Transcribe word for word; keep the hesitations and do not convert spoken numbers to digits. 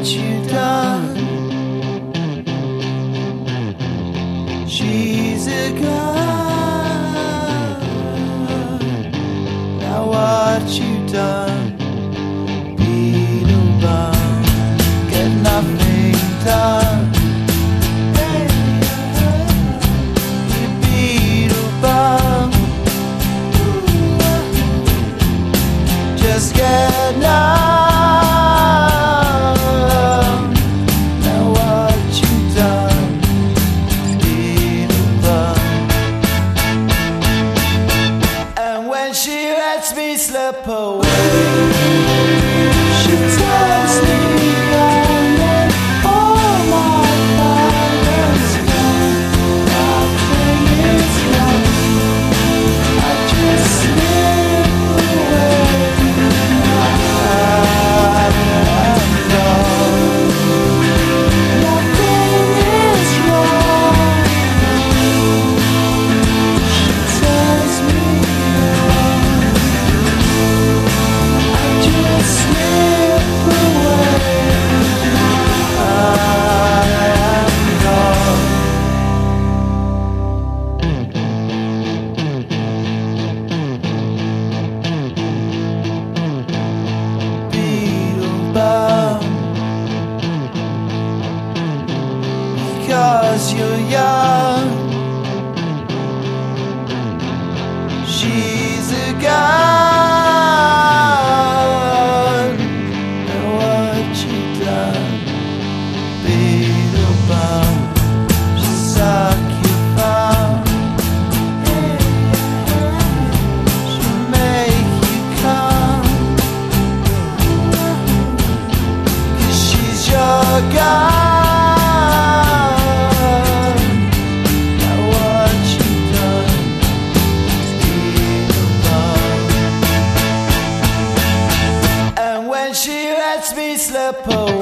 what you done. She's a gun. Now what you done? Beetlebum, get nothing done. You Beetlebum, just get numb. Slip away. She tells me on and all my violence gone. Nothing is wrong. I just slip away. I'm gone. Nothing is wrong. She tells me. Slip away. I am gone. Beetlebum, because you're young. She's a guy. She lets me slip away.